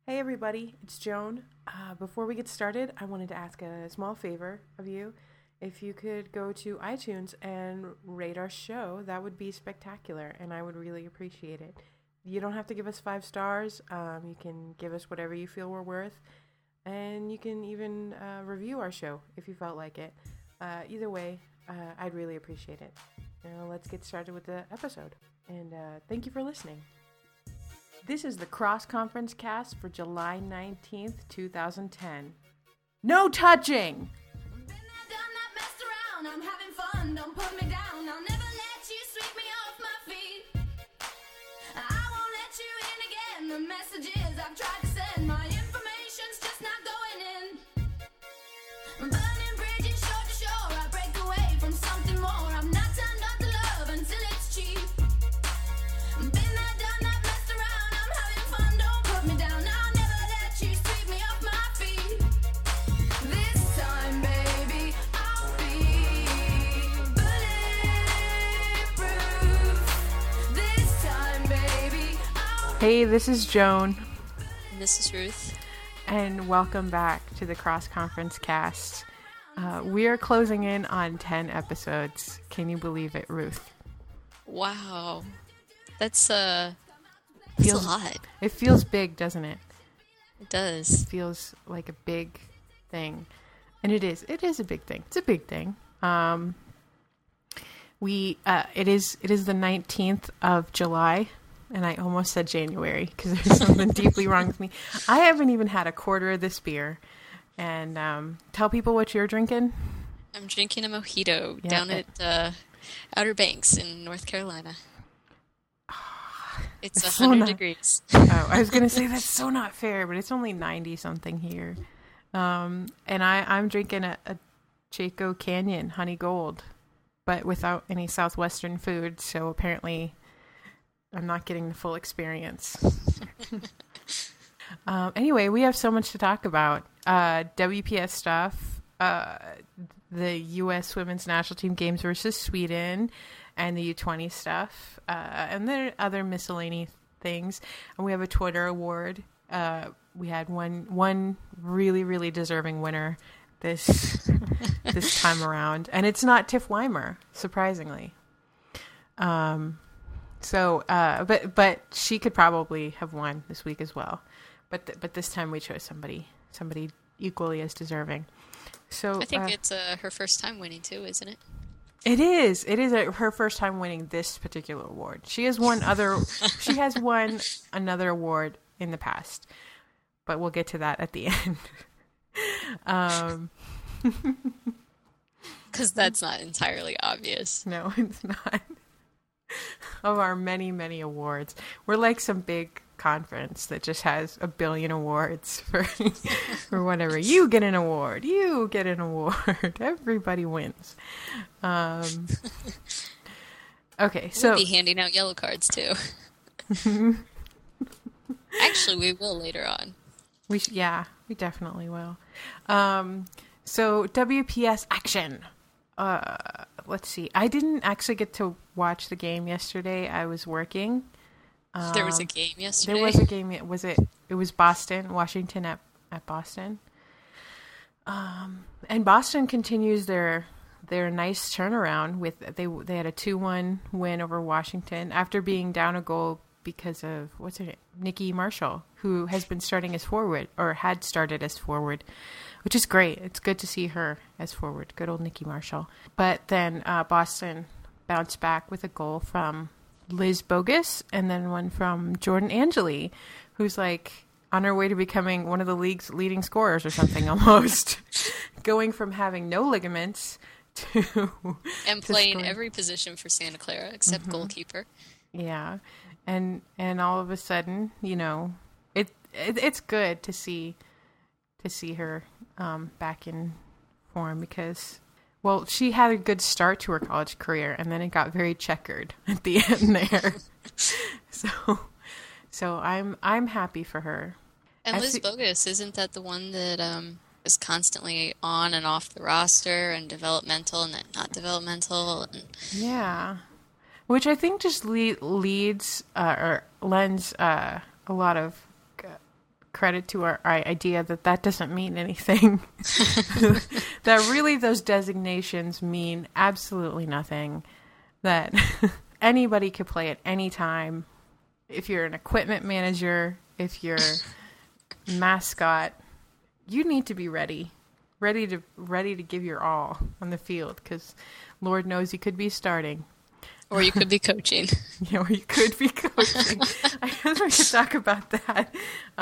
Hey everybody, it's Joan. Before we get started, I wanted to ask a small favor of you. If you could go to iTunes and rate our show, that would be spectacular, and I would really appreciate it. You don't have to give us 5 stars. You can give us whatever you feel we're worth, and you can even review our show if you felt like it. Either way, I'd really appreciate it. Now let's get started with the episode, and thank you for listening. This is the Cross Conference cast for July 19th, 2010. No touching! I'm having fun, don't put me down. I'll never let you sweep me off my feet. I won't let you in again. The messages I've tried to send, my information's just not going in. Burning bridges shore to shore, I break away from something more. I'm not turned on to love until it's cheap. Been there, done that, messed around. I'm having fun, don't put me down. I'll never let you sweep me off my feet. This time, baby, I'll be bulletproof. This time, baby, Hey, this is Joan. And this is Ruth. And welcome back to the Cross Conference cast. We are closing in on 10 episodes. Can you believe it, Ruth? Wow. That's a lot. It feels big, doesn't it? It does. It feels like a big thing. And it is. It is a big thing. It's a big thing. It is the 19th of July. And I almost said January because there's something deeply wrong with me. I haven't even had a quarter of this beer. And tell people what you're drinking. I'm drinking a mojito down at Outer Banks in North Carolina. It's 100 degrees. Oh, I was going to say that's so not fair, but it's only 90-something here. And I'm drinking a Chaco Canyon Honey Gold, but without any Southwestern food, so apparently I'm not getting the full experience. Anyway, we have so much to talk about. WPS stuff, the U.S. Women's National Team games versus Sweden, and the U20 stuff, and there are other miscellaneous things. And we have a Twitter award. We had one really, really deserving winner this time around, and it's not Tiff Weimer, surprisingly. But she could probably have won this week as well. But this time we chose somebody equally as deserving. So I think it's her first time winning too, isn't it? It is. It is her first time winning this particular award. She has won another award in the past, but we'll get to that at the end. Because that's not entirely obvious. No, it's not. Of our many, many awards, we're like some big conference that just has a billion awards for whatever. You get an award. Everybody wins. Okay, so we'll be handing out yellow cards too. Actually, we will later on. We definitely will. So WPS action. Let's see. I didn't actually get to watch the game yesterday. I was working. There was a game yesterday? There was a game. It was Boston, Washington at Boston. And Boston continues their nice turnaround with they had a 2-1 win over Washington after being down a goal because of what's her name? Nikki Marshall, who has been starting as forward or had started as forward, which is great. It's good to see her as forward. Good old Nikki Marshall. But then Boston bounced back with a goal from Liz Bogus and then one from Jordan Angeli, who's like on her way to becoming one of the league's leading scorers or something almost. Going from having no ligaments to... And playing every position for Santa Clara except goalkeeper. Yeah. And all of a sudden, it's good to see her back in form because, well, she had a good start to her college career and then it got very checkered at the end there. So I'm happy for her. And Liz Bogus, isn't that the one that is constantly on and off the roster and developmental and then not developmental? Yeah. Which I think just lends a lot of credit to our idea that doesn't mean anything. That really those designations mean absolutely nothing. That anybody could play at any time. If you're an equipment manager, if you're mascot, you need to be ready to give your all on the field, because Lord knows you could be starting. Or you could be coaching. Yeah, or you could be coaching. I guess we could talk about that.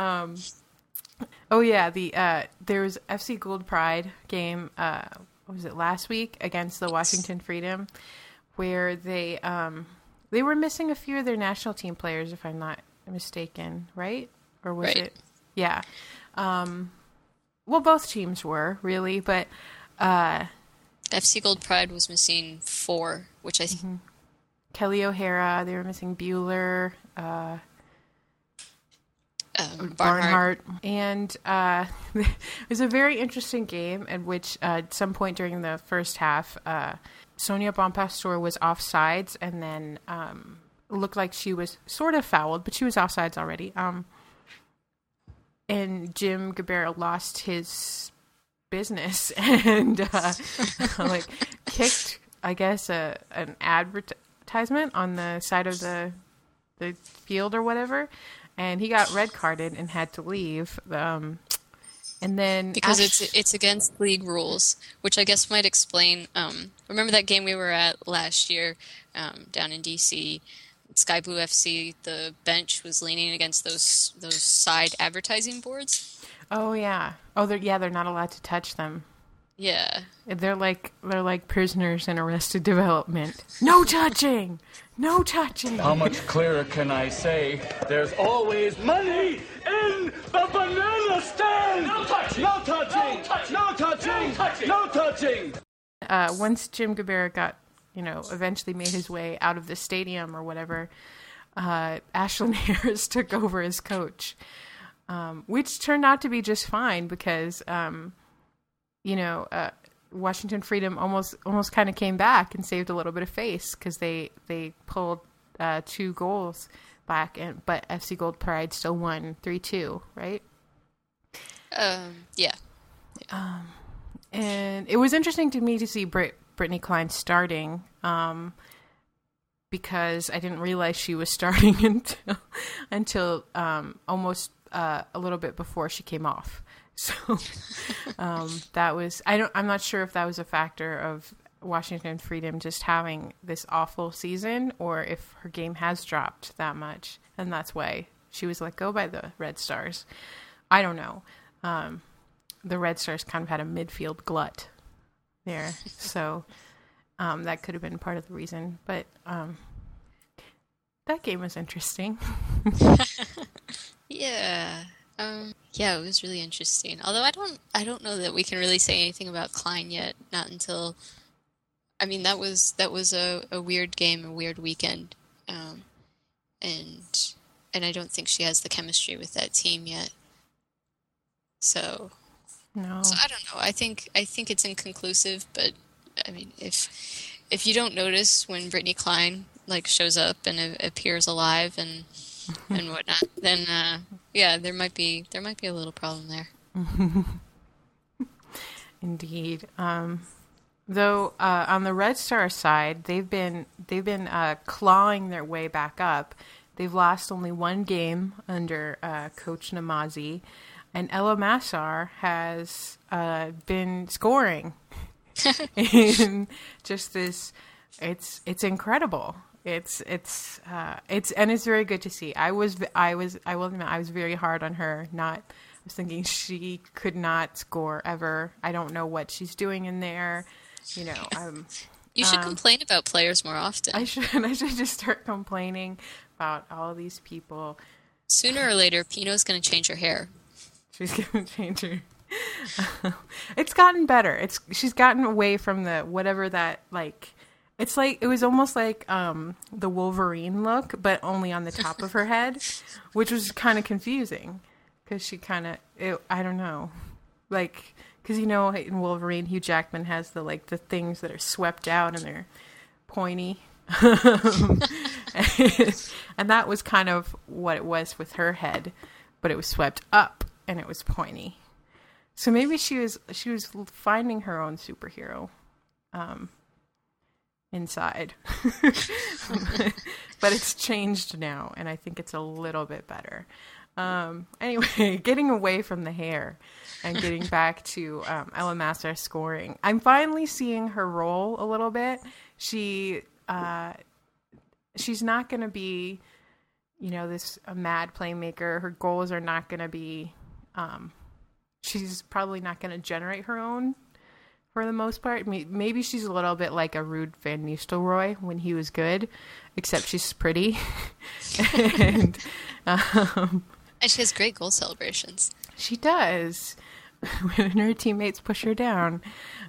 There was FC Gold Pride game, what was it, last week against the Washington Freedom, where they were missing a few of their national team players, if I'm not mistaken, right? Or was it? Yeah. Well, both teams were, really, but... FC Gold Pride was missing 4, which I think... Mm-hmm. Kelly O'Hara, they were missing Bueller, Barnhart. And it was a very interesting game at which at some point during the first half, Sonia Bonpastor was offsides, and then it looked like she was sort of fouled, but she was offsides already. And Jim Gabarra lost his business and kicked, I guess, an advertisement on the side of the field or whatever, and he got red carded and had to leave. And then because it's against league rules, which I guess might explain. Remember that game we were at last year down in DC, Sky Blue FC. The bench was leaning against those side advertising boards. Oh yeah. Oh, they're not allowed to touch them. Yeah. They're like prisoners in Arrested Development. No touching! No touching! How much clearer can I say? There's always money in the banana stand! No touching! No touching! No touching! No touching! Once Jim Gabarra got, eventually made his way out of the stadium or whatever, Ashlyn Harris took over as coach, which turned out to be just fine because... Washington Freedom almost kind of came back and saved a little bit of face because they pulled 2 goals back, but FC Gold Pride still won 3-2, right? Yeah. And it was interesting to me to see Brittany Klein starting because I didn't realize she was starting until almost a little bit before she came off. So that was I'm not sure if that was a factor of Washington Freedom just having this awful season or if her game has dropped that much and that's why she was let go by the Red Stars. I don't know. The Red Stars kind of had a midfield glut there. So that could have been part of the reason, but that game was interesting. Yeah. Yeah, it was really interesting. Although I don't know that we can really say anything about Klein yet. Not until, that was a weird game, a weird weekend, and I don't think she has the chemistry with that team yet. So, no. So I don't know. I think it's inconclusive, but if you don't notice when Brittany Klein shows up and appears alive and whatnot, then there might be a little problem there. Indeed. Though on the Red Star side, they've been clawing their way back up. They've lost only 1 game under Coach Namazi, and Ella Massar has been scoring. And just this, it's incredible. It's very good to see. I will admit, I was very hard on her. I was thinking she could not score ever. I don't know what she's doing in there. You should complain about players more often. I should just start complaining about all these people. Sooner or later, Pino's going to change her hair. She's going to change her. It's gotten better. She's gotten away from the whatever that It's it was almost like the Wolverine look, but only on the top of her head, which was kind of confusing because she I don't know, because in Wolverine, Hugh Jackman has the things that are swept out and they're pointy, and that was kind of what it was with her head, but it was swept up. and it was pointy. So maybe she was finding her own superhero inside. But it's changed now, and I think it's a little bit better. Anyway, getting away from the hair and getting back to Ella Masser scoring. I'm finally seeing her role a little bit. She's not going to be, this mad playmaker. Her goals are not going to be, she's probably not going to generate her own for the most part. Maybe she's a little bit like a Ruud van Nistelrooy when he was good, except she's pretty. and she has great goal celebrations. She does. When her teammates push her down.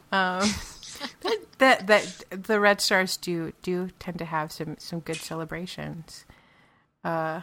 That the Red Stars do tend to have some good celebrations. But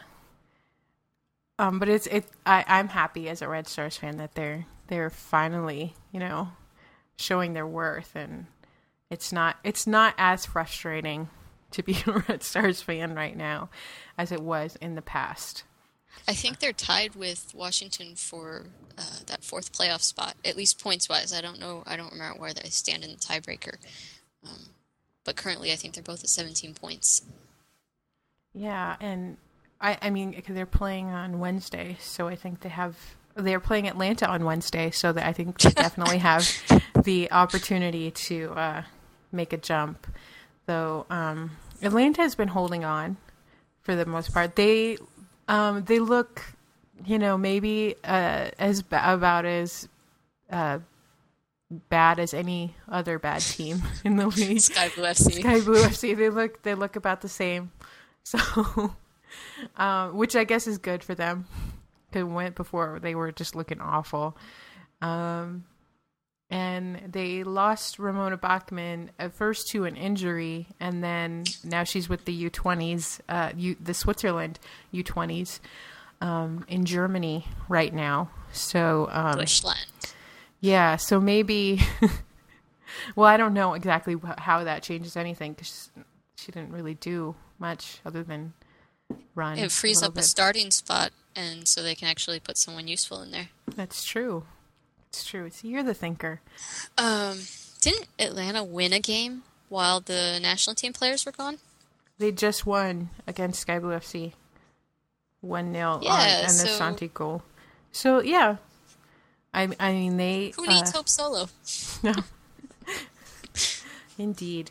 I'm happy as a Red Stars fan that they're finally, showing their worth, and it's not as frustrating to be a Red Stars fan right now as it was in the past. I think they're tied with Washington for that fourth playoff spot, at least points-wise. I don't remember where they stand in the tiebreaker. But currently I think they're both at 17 points. Yeah, and I mean, they're playing on Wednesday, so I think they're playing Atlanta on Wednesday, so that I think they definitely have the opportunity to make a jump. Though Atlanta has been holding on for the most part. They look, maybe about as bad as any other bad team in the league. Sky Blue FC. Sky Blue FC. They look about the same. So, which I guess is good for them. It went before they were just looking awful. And they lost Ramona Bachmann at first to an injury, and then now she's with the U20s, the Switzerland U20s, in Germany right now. So, Deutschland. Yeah, so maybe, well, I don't know exactly how that changes anything, because she didn't really do much other than run. It frees up a starting spot, and so they can actually put someone useful in there. That's true. It's true. So you're the thinker. Didn't Atlanta win a game while the national team players were gone? They just won against Sky Blue FC. 1-0 Yeah, on the Santi goal. So, yeah. I mean, they... Who needs Hope Solo? No. Indeed.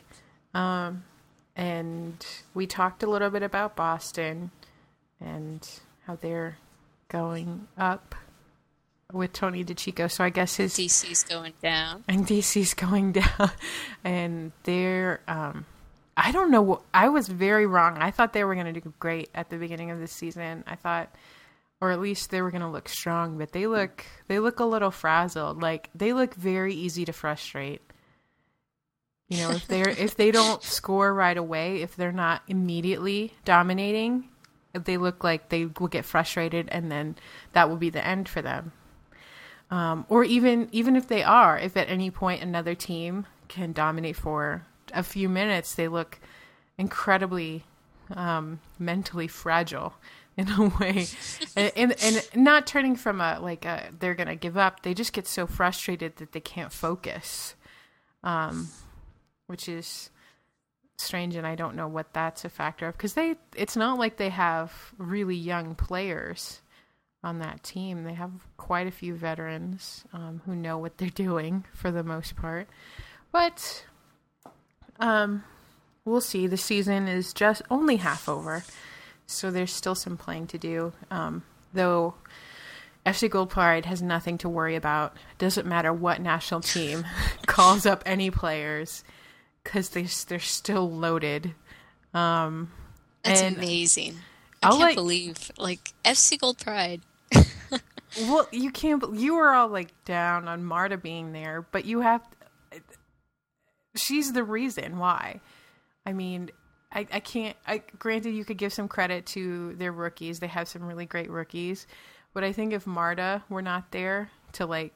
And we talked a little bit about Boston and how they're going up with Tony DeCicco. So I guess his... DC's going down. And DC's going down. And they're... I don't know. I was very wrong. I thought they were going to do great at the beginning of the season. I thought... Or at least they were going to look strong. But they look a little frazzled. Like, they look very easy to frustrate. If they don't score right away, if they're not immediately dominating, they look like they will get frustrated, and then that will be the end for them. Or even if they are, if at any point another team can dominate for a few minutes, they look incredibly mentally fragile in a way, and not turning from they're gonna give up. They just get so frustrated that they can't focus. Which is strange, and I don't know what that's a factor of, because it's not like they have really young players on that team. They have quite a few veterans who know what they're doing for the most part. But we'll see. The season is just only half over, so there's still some playing to do. Though FC Gold Pride has nothing to worry about. It doesn't matter what national team calls up any players, because they're still loaded. That's amazing. I can't believe, FC Gold Pride. Well, you can't. You were all down on Marta being there, but you have. She's the reason why. I mean, I can't. Granted, you could give some credit to their rookies. They have some really great rookies, but I think if Marta were not there to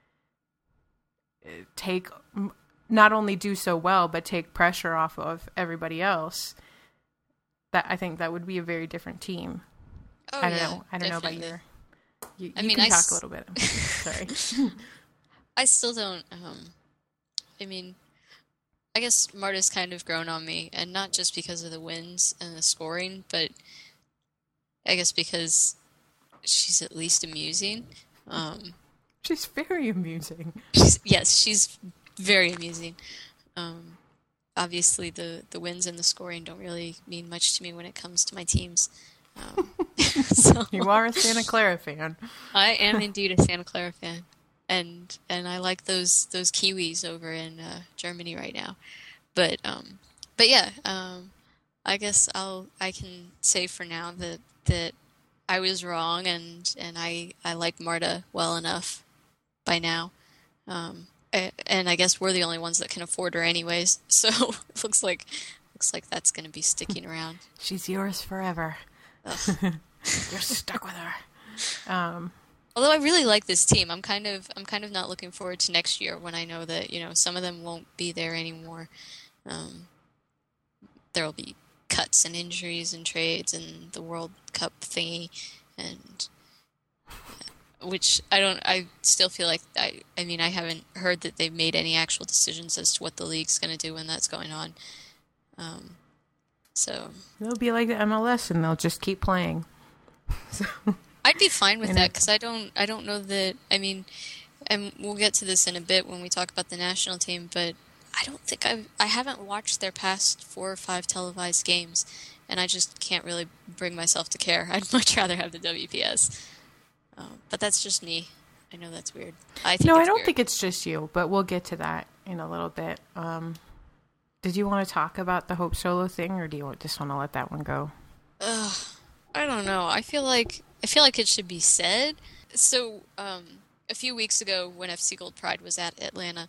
take. Not only do so well, but take pressure off of everybody else, I think that would be a very different team. Oh, I don't know. I don't know about You I mean, can talk a little bit. Sorry. I still don't. I mean, I guess Marta's kind of grown on me, and not just because of the wins and the scoring, but I guess because she's at least amusing. She's very amusing. She's very amusing. Obviously, the wins and the scoring don't really mean much to me when it comes to my teams. So You are a Santa Clara fan. I am indeed a Santa Clara fan, and I like those Kiwis over in Germany right now. But yeah, I guess I can say for now that I was wrong, and I like Marta well enough by now. And I guess we're the only ones that can afford her anyways. So it looks like that's going to be sticking around. She's yours forever. You're stuck with her. Although I really like this team, I'm kind of not looking forward to next year when I know that some of them won't be there anymore. There'll be cuts and injuries and trades and the World Cup thingy, and which I still feel like I haven't heard that they've made any actual decisions as to what the league's going to do when that's going on. So they'll be like the MLS and they'll just keep playing. So I'd be fine with that, because I don't know that, and we'll get to this in a bit when we talk about the national team, but I don't think I haven't watched their past 4 or 5 televised games, and I just can't really bring myself to care. I'd much rather have the WPS. But that's just me. I know that's weird. I don't think it's just you, but we'll get to that in a little bit. Did you want to talk about the Hope Solo thing, or do you just want to let that one go? I don't know. I feel like it should be said. So, a few weeks ago when FC Gold Pride was at Atlanta,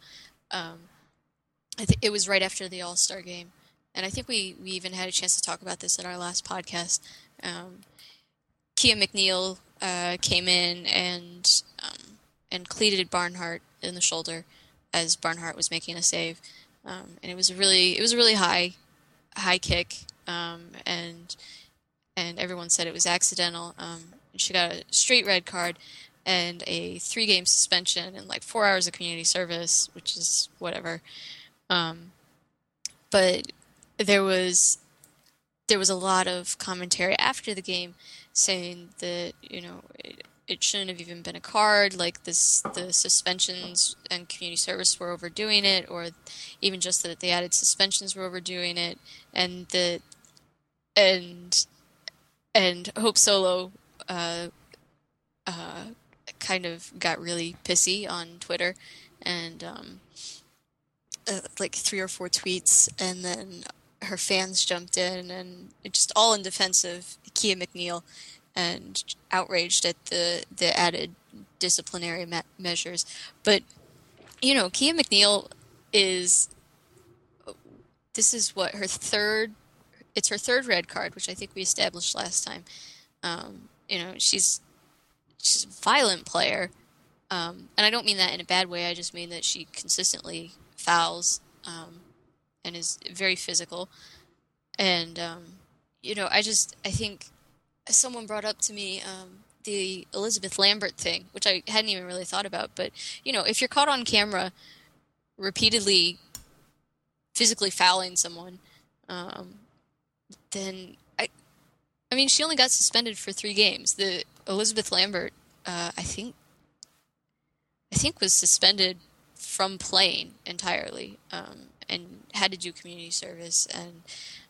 I think it was right after the All-Star game, and I think we even had a chance to talk about this in our last podcast. Kia McNeil came in and cleated Barnhart in the shoulder as Barnhart was making a save, and it was a really high kick, and everyone said it was accidental. She got a straight red card and a 3-game suspension and like 4 hours of community service, which is whatever. But there was a lot of commentary after the game saying that it shouldn't have even been a card, like the suspensions and community service were overdoing it, or even just that the added suspensions were overdoing it, and Hope Solo kind of got really pissy on Twitter, and like 3 or 4 tweets, and then her fans jumped in, and just all in defense of Kia McNeil, and outraged at the added disciplinary measures. But Kia McNeil this is what, her third red card, which I think we established last time. She's a violent player, and I don't mean that in a bad way. I just mean that she consistently fouls, and is very physical. And I think someone brought up to me the Elizabeth Lambert thing, which I hadn't even really thought about. But if you're caught on camera repeatedly physically fouling someone, then she only got suspended for 3 games. The Elizabeth Lambert, I think was suspended from playing entirely, and had to do community service, and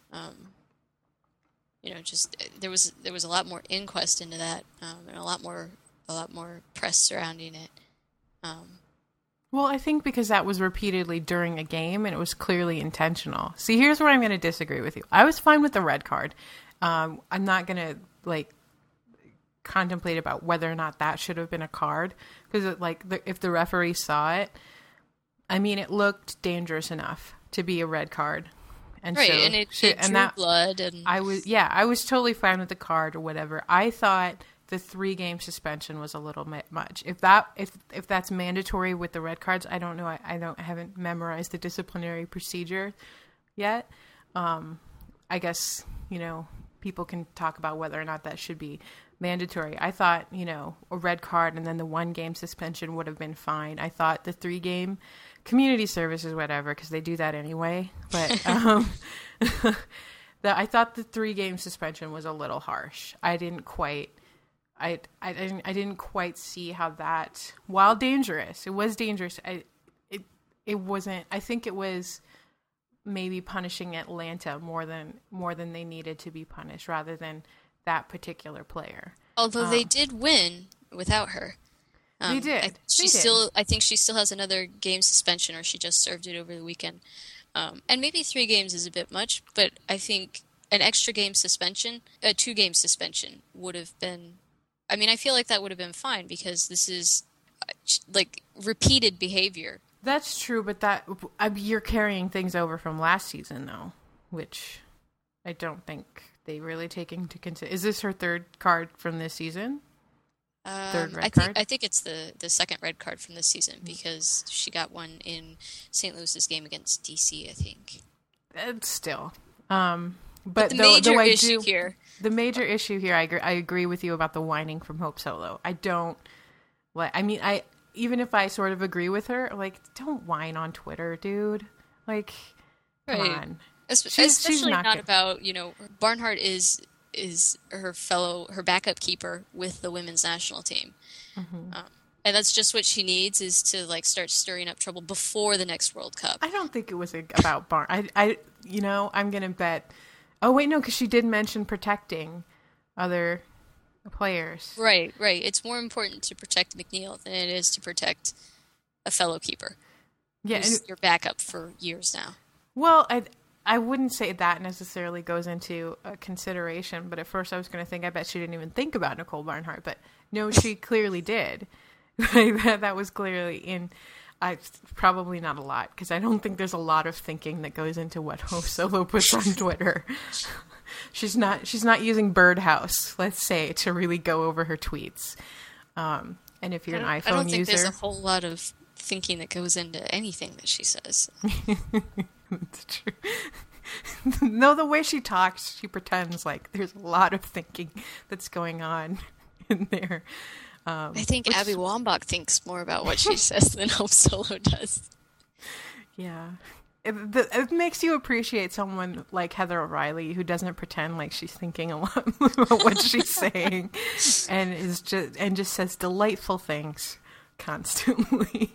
there was a lot more inquest into that, and a lot more press surrounding it. Well, I think because that was repeatedly during a game, and it was clearly intentional. See, here's where I'm going to disagree with you. I was fine with the red card. I'm not going to contemplate about whether or not that should have been a card, because if the referee saw it, it looked dangerous enough to be a red card. And right, so, and it drew blood, and I was totally fine with the card or whatever. I thought the 3-game suspension was a little much. If that's mandatory with the red cards, I don't know. I haven't memorized the disciplinary procedure yet. I guess people can talk about whether or not that should be mandatory. I thought, a red card and then the 1-game suspension would have been fine. I thought the 3-game community service is whatever, because they do that anyway. But I thought the 3-game suspension was a little harsh. I didn't quite see how that, while dangerous, it was dangerous. It wasn't. I think it was maybe punishing Atlanta more than they needed to be punished, rather than that particular player. Although they did win without her. They did. I think she still has another game suspension, or she just served it over the weekend. And maybe 3 games is a bit much, but I think an extra game suspension, a 2-game suspension would have been, I feel like that would have been fine, because this is like repeated behavior. That's true, but you're carrying things over from last season, though, which I don't think they really take into consideration. Is this her 3rd card from this season? 3rd red card? I think it's the 2nd red card from this season, because she got one in St. Louis's game against DC, I think. Still. But the major issue here, I agree with you about the whining from Hope Solo. I don't, even if I sort of agree with her, don't whine on Twitter, dude. Come on. Especially not about, Barnhart is her backup keeper with the women's national team. Mm-hmm. And that's just what she needs, is to start stirring up trouble before the next World Cup. I don't think it was about Barnhart. I'm going to bet. Oh, wait, no, because she did mention protecting other players. Right. It's more important to protect McNeil than it is to protect a fellow keeper. Yeah, who's your backup for years now. Well, I wouldn't say that necessarily goes into a consideration, but at first I was going to think, I bet she didn't even think about Nicole Barnhart, but no, she clearly did. That was clearly probably not a lot, because I don't think there's a lot of thinking that goes into what Hope Solo puts on Twitter. She's not using Birdhouse, let's say, to really go over her tweets. And if you're an iPhone user, I don't think there's a whole lot of thinking that goes into anything that she says. That's true. No, the way she talks, she pretends like there's a lot of thinking that's going on in there. I think Abby Wambach thinks more about what she says than Hope Solo does. Yeah. It makes you appreciate someone like Heather O'Reilly, who doesn't pretend like she's thinking a lot about what she's saying, and just says delightful things constantly.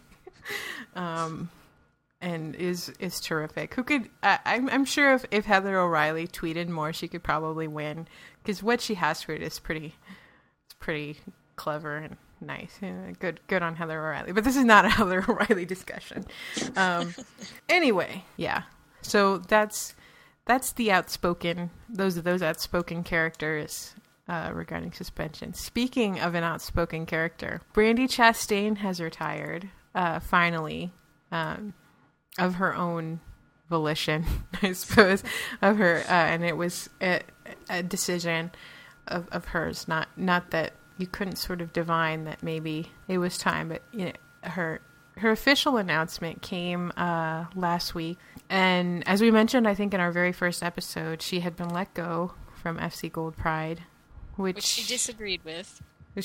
And is terrific. Who could? I'm sure if Heather O'Reilly tweeted more, she could probably win, because what she has tweeted is pretty clever and nice. Good on Heather O'Reilly. But this is not a Heather O'Reilly discussion. Anyway, yeah. So that's the outspoken. Those outspoken characters regarding suspension. Speaking of an outspoken character, Brandi Chastain has retired finally. Of her own volition, I suppose, of her, and it was a decision of hers. Not that you couldn't sort of divine that maybe it was time, but her official announcement came last week, and as we mentioned, I think in our very first episode, she had been let go from FC Gold Pride, which she disagreed with.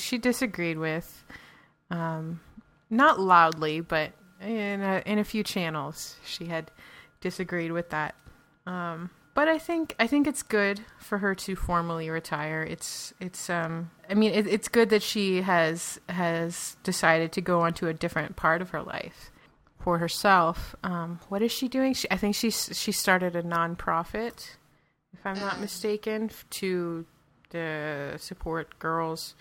Not loudly, but in a few channels she had disagreed with that. But I think it's good for her to formally retire. It's good that she has decided to go on to a different part of her life for herself. What is she doing? I think she started a nonprofit, if I'm not mistaken, to support girls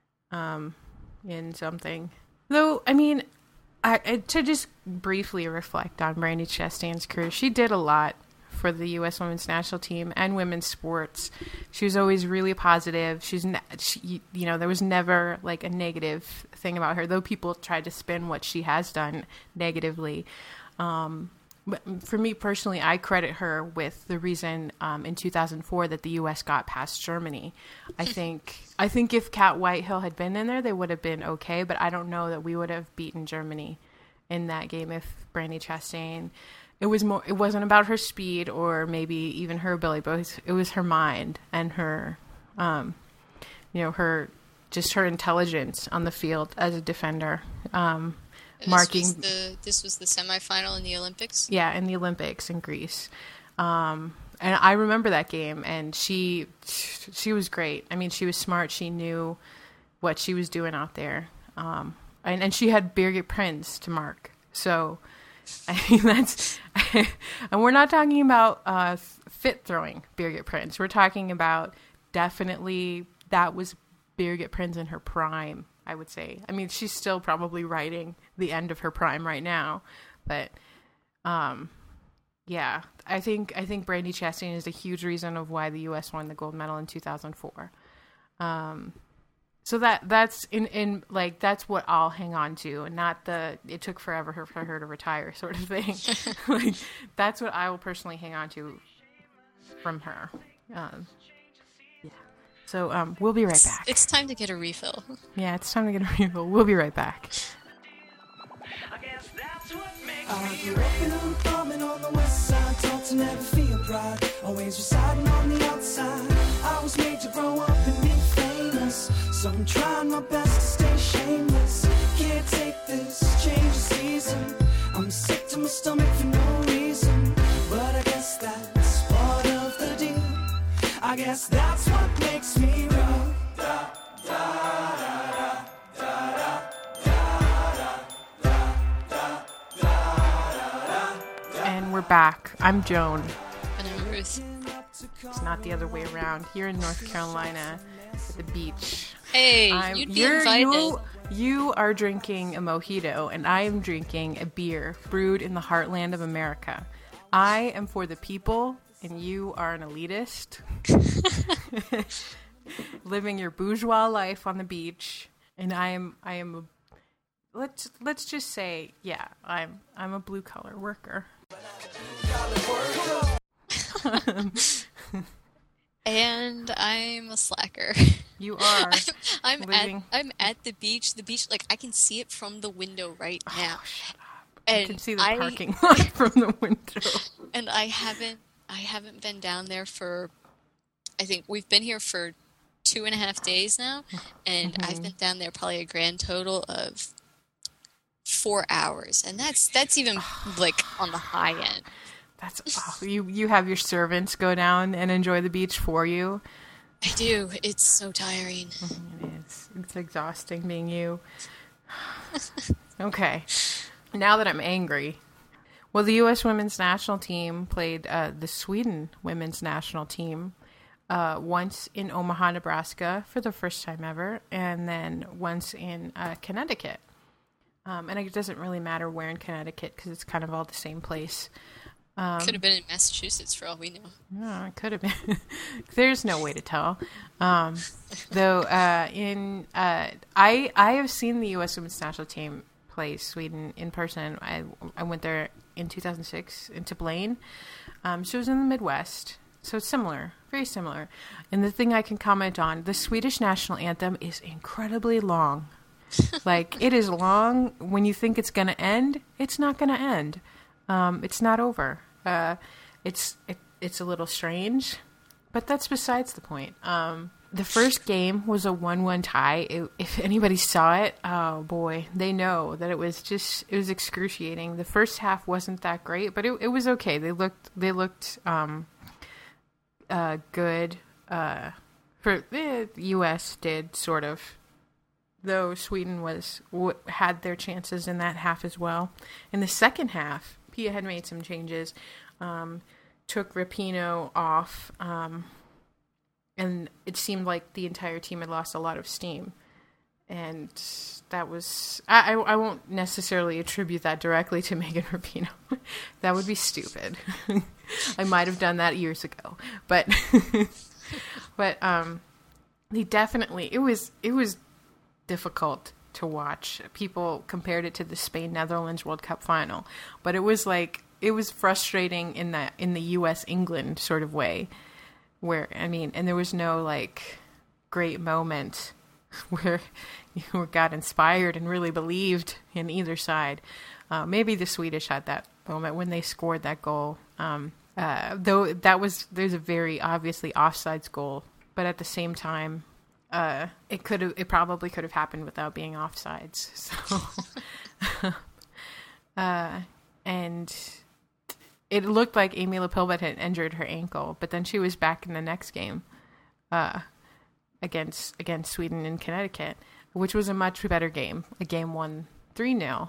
in something. Though, to just briefly reflect on Brandi Chastain's career, she did a lot for the U.S. women's national team and women's sports. She was always really positive. There was never a negative thing about her, though people tried to spin what she has done negatively. But for me personally, I credit her with the reason in 2004 that the U.S. got past Germany. I think if Kat Whitehill had been in there, they would have been okay. But I don't know that we would have beaten Germany in that game if Brandi Chastain. It wasn't about her speed or maybe even her ability, but it was her mind and her her intelligence on the field as a defender. Marking this was the semifinal in the Olympics. Yeah, in the Olympics in Greece. And I remember that game, and she was great. I mean, she was smart. She knew what she was doing out there. And she had Birgit Prinz to mark. So, I mean, that's... and we're not talking about fit throwing Birgit Prinz. We're talking about definitely that was Birgit Prinz in her prime, I would say. I mean, she's still probably riding the end of her prime right now. But, yeah, I think Brandi Chastain is a huge reason of why the U.S. won the gold medal in 2004. So that's that's what I'll hang on to, and not it took forever for her to retire sort of thing. Like, that's what I will personally hang on to from her. Yeah. So we'll be right back. It's time to get a refill. Yeah, it's time to get a refill. We'll be right back. I grew up in an apartment on the west side, taught to never feel pride, always residing on the outside. I was made to grow up and be famous, so I'm trying my best to stay shameless. Can't take this change of season, I'm sick to my stomach for no reason, but I guess that's part of the deal. I guess that's what makes me real. Da, da, da, da, da, da. And we're back. I'm Joan. And I'm Ruth. It's not the other way around. Here in North Carolina at the beach. Hey, you'd be invited. You are drinking a mojito, and I am drinking a beer brewed in the heartland of America. I am for the people, and you are an elitist. Living your bourgeois life on the beach, and I am let's just say, yeah, I'm a blue collar worker. And I'm a slacker. You are. I'm at the beach. The beach, like, I can see it from the window right now. Oh, shut up. And I can see the parking lot from the window. And I haven't been down there for, I think we've been here for 2.5 days now, and I've been down there probably a grand total of 4 hours, and that's even like on the high end. That's you have your servants go down and enjoy the beach for you. I do. It's so tiring. It is. It's exhausting being you. Okay. Now that I'm angry. Well, the U.S. women's national team played the Sweden women's national team once in Omaha, Nebraska for the first time ever, and then once in Connecticut. And it doesn't really matter where in Connecticut because it's kind of all the same place. Could have been in Massachusetts for all we know. No, it could have been. There's no way to tell. Though I have seen the U.S. women's national team play Sweden in person. I went there in 2006 into Blaine. So it was in the Midwest. So it's similar, very similar. And the thing I can comment on, the Swedish national anthem is incredibly long. Like, it is long. When you think it's going to end, it's not going to end. It's not over. It's a little strange, but that's besides the point. The first game was a 1-1 tie. If anybody saw it, oh boy, they know that it was excruciating. The first half wasn't that great, but it was okay. They looked good. For the U.S. did sort of. Though Sweden had their chances in that half as well. In the second half, Pia had made some changes, took Rapinoe off, and it seemed like the entire team had lost a lot of steam. And that was... I won't necessarily attribute that directly to Megan Rapinoe. That would be stupid. I might have done that years ago. But they definitely... It was difficult to watch. People compared it to the Spain-Netherlands World Cup final, but it was frustrating in the U.S. England sort of way, where and there was no like great moment where you got inspired and really believed in either side. Maybe the Swedish had that moment when they scored that goal, though there's a very obviously offsides goal, but at the same time, it probably could have happened without being offsides. So, and it looked like Amy Lepilbet had injured her ankle, but then she was back in the next game, against Sweden and Connecticut, which was a much better game. A game won 3-0.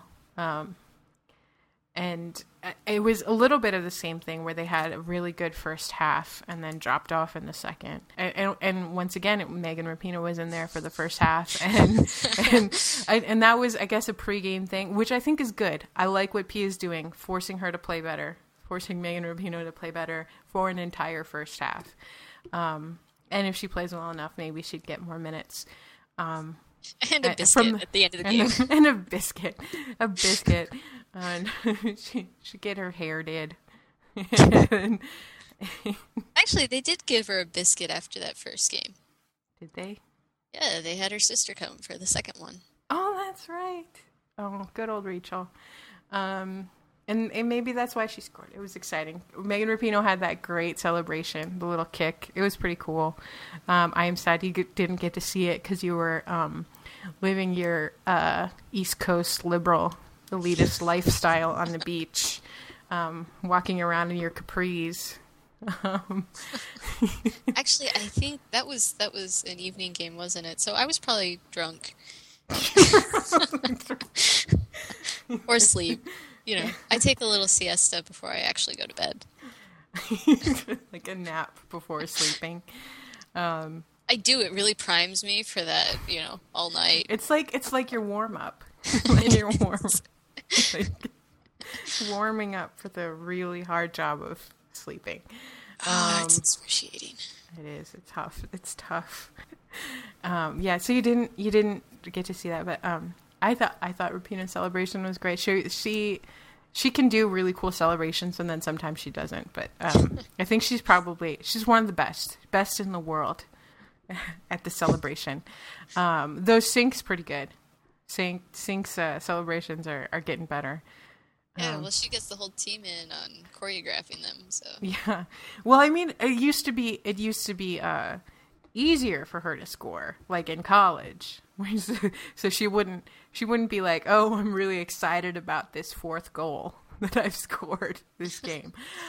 And it was a little bit of the same thing where they had a really good first half and then dropped off in the second. And once again, Megan Rapinoe was in there for the first half. And that was, I guess, a pregame thing, which I think is good. I like what Pia is doing, forcing her to play better, forcing Megan Rapinoe to play better for an entire first half. And if she plays well enough, maybe she'd get more minutes. And a biscuit at the end of the game. And a biscuit. And she should get her hair did. Actually, they did give her a biscuit after that first game. Did they? Yeah, they had her sister come for the second one. Oh, that's right. Oh, good old Rachel. And maybe that's why she scored. It was exciting. Megan Rapinoe had that great celebration, the little kick. It was pretty cool. I am sad you didn't get to see it because you were living your East Coast liberal elitist lifestyle on the beach, walking around in your capris. Actually, I think that was an evening game, wasn't it? So I was probably drunk. Or asleep. You know, I take a little siesta before I actually go to bed. Like a nap before sleeping. I do. It really primes me for that, you know, all night. It's like your warm up. Like you're like warming up for the really hard job of sleeping. It's excruciating. It is. It's tough. It's tough. Yeah. So you didn't get to see that, but I thought Rapinoe's celebration was great. She can do really cool celebrations, and then sometimes she doesn't. But I think she's one of the best in the world at the celebration. Though Sink's pretty good. Sink's celebrations are getting better. Yeah, well, she gets the whole team in on choreographing them. So yeah, well, I mean, it used to be easier for her to score, like in college. So she wouldn't be like, oh, I'm really excited about this fourth goal that I've scored this game.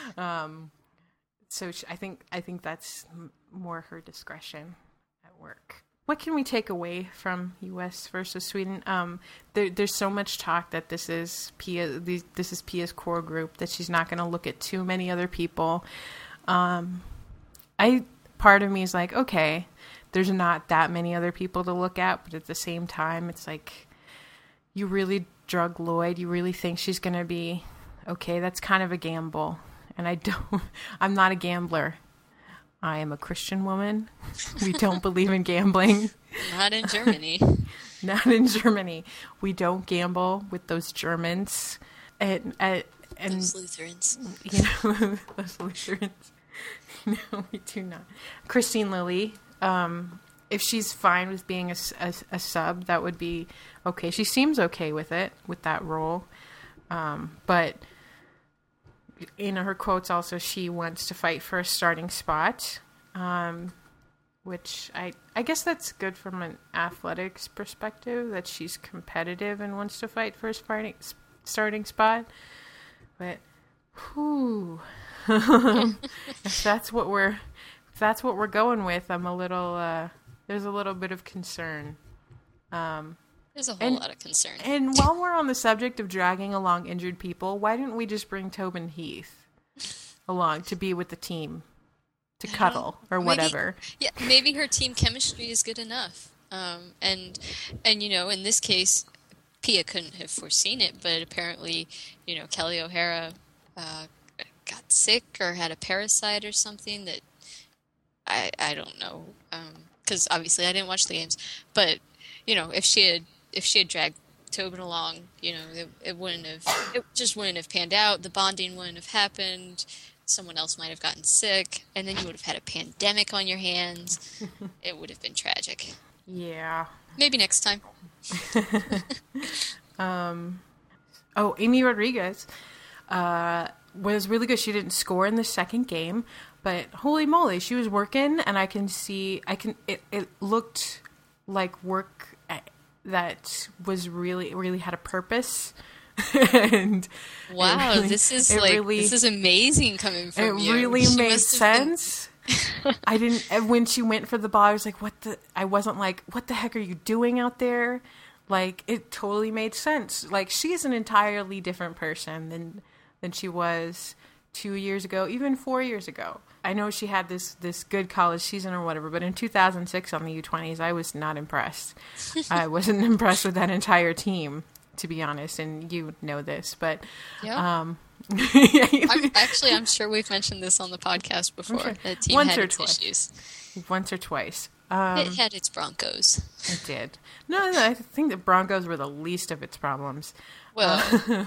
So I think that's more her discretion at work. What can we take away from U.S. versus Sweden? There's so much talk that this is Pia's core group, that she's not going to look at too many other people. Part of me is like, okay, there's not that many other people to look at, but at the same time, it's like, you really drug Lloyd. You really think she's going to be okay? That's kind of a gamble, and I'm not a gambler. I am a Christian woman. We don't believe in gambling. Not in Germany. Not in Germany. We don't gamble with those Germans and those Lutherans. You know, those Lutherans. No, we do not. Christine Lilly, if she's fine with being a sub, that would be okay. She seems okay with it, with that role. But in her quotes also, she wants to fight for a starting spot, which I guess that's good from an athletics perspective, that she's competitive and wants to fight for a starting spot. But whew, if that's what we're going with, I'm a little there's a little bit of concern. There's a whole lot of concern. And while we're on the subject of dragging along injured people, why didn't we just bring Tobin Heath along to be with the team, to cuddle or whatever? Maybe her team chemistry is good enough. And you know, in this case, Pia couldn't have foreseen it, but apparently, you know, Kelly O'Hara got sick or had a parasite or something that I don't know, because obviously I didn't watch the games, but you know, if she had dragged Tobin along, you know, it just wouldn't have panned out. The bonding wouldn't have happened. Someone else might have gotten sick, and then you would have had a pandemic on your hands. It would have been tragic. Yeah. Maybe next time. Amy Rodriguez was really good. She didn't score in the second game, but holy moly, she was working, and it looked like work that was really had a purpose. And wow, really, this is amazing coming from you. It really made sense. I didn't, when she went for the ball, I was like, I wasn't like, what the heck are you doing out there? Like, it totally made sense. Like, she's an entirely different person than she was 2 years ago, even 4 years ago. I know she had this good college season or whatever, but in 2006 on the U20s, I was not impressed. I wasn't impressed with that entire team, to be honest, and you know this, but yeah. I'm sure we've mentioned this on the podcast before. Sure. The team Once had or its twice. issues. Once or twice. It had its Broncos. It did. No, I think the Broncos were the least of its problems. Well,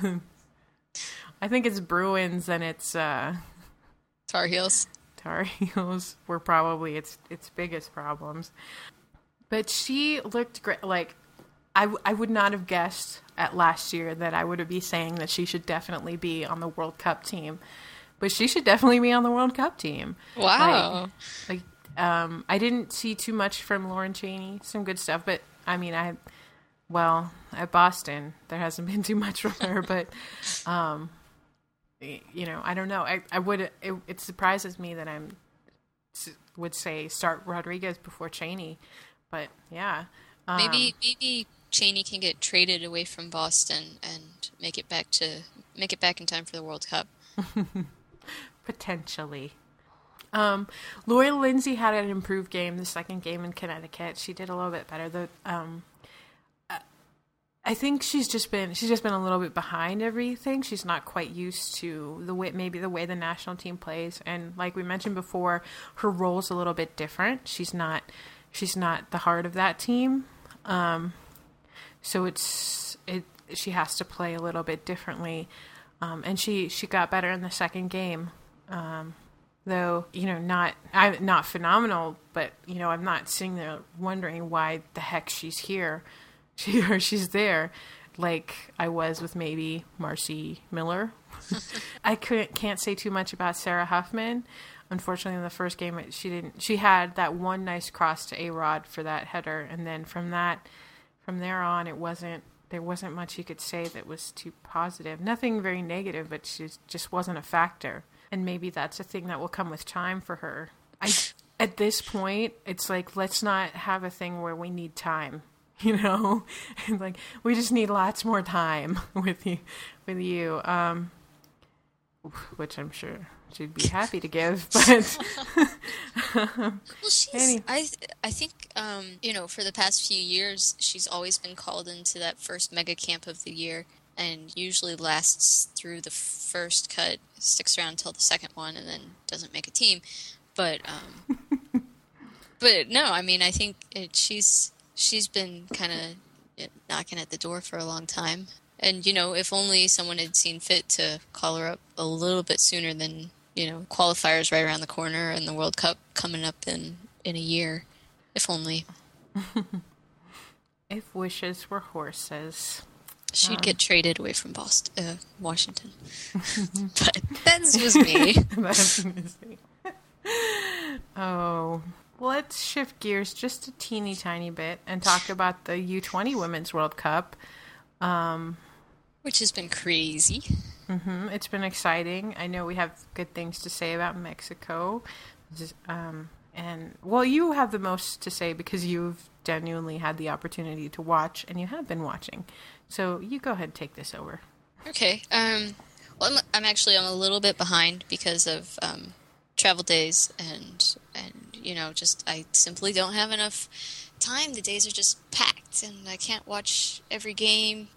I think it's Bruins and it's Tar Heels. Tar Heels were probably its biggest problems. But she looked great. Like, I would not have guessed at last year that I would be saying that she should definitely be on the World Cup team. But she should definitely be on the World Cup team. Wow. I didn't see too much from Lauren Cheney. Some good stuff. But, I mean, at Boston, there hasn't been too much from her. But, you know, I don't know. It surprises me that I would say start Rodriguez before Cheney. But, yeah. Maybe Cheney can get traded away from Boston and make it back in time for the World Cup. Potentially. Lori Lindsay had an improved game the second game in Connecticut. She did a little bit better. I think she's just been a little bit behind everything. She's not quite used to the way the national team plays, and like we mentioned before, her role's a little bit different. She's not the heart of that team. So she has to play a little bit differently. And she got better in the second game. Though, you know, not phenomenal, but, you know, I'm not sitting there wondering why the heck she's here. She's there, like I was with maybe Marcy Miller. I can't say too much about Sarah Huffman. Unfortunately, in the first game, she had that one nice cross to A-Rod for that header, and then from there on, there wasn't much you could say that was too positive. Nothing very negative, but she just wasn't a factor. And maybe that's a thing that will come with time for her. At this point, it's like, let's not have a thing where we need time, you know? Like, we just need lots more time with you, which I'm sure she'd be happy to give, but well, I think you know, for the past few years, she's always been called into that first mega camp of the year, and usually lasts through the first cut, sticks around until the second one, and then doesn't make a team. But but no, I mean, I think she's been kind of knocking at the door for a long time. And, you know, if only someone had seen fit to call her up a little bit sooner than, you know, qualifiers right around the corner and the World Cup coming up in a year. If only. If wishes were horses. She'd get traded away from Washington. But that's just me. Oh. Let's shift gears just a teeny tiny bit and talk about the U20 Women's World Cup. Which has been crazy. Mm-hmm. It's been exciting. I know we have good things to say about Mexico. And, well, you have the most to say because you've genuinely had the opportunity to watch, and you have been watching. So you go ahead and take this over. Okay. Well, I'm a little bit behind because of travel days and you know, just I simply don't have enough time. The days are just packed, and I can't watch every game.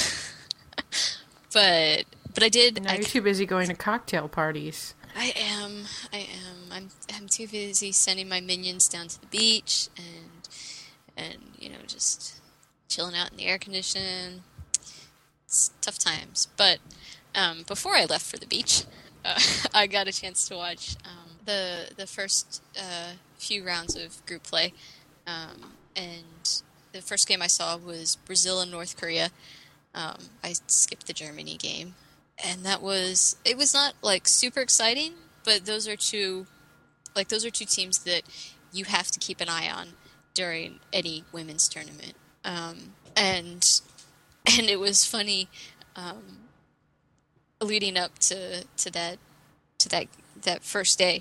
But I did. Now you're too busy going to cocktail parties. I am. I'm too busy sending my minions down to the beach and you know, just chilling out in the air condition. It's tough times. But before I left for the beach, I got a chance to watch the first few rounds of group play, and the first game I saw was Brazil and North Korea. I skipped the Germany game, and it was not like super exciting, but those are two teams that you have to keep an eye on during any women's tournament. And it was funny leading up to that first day.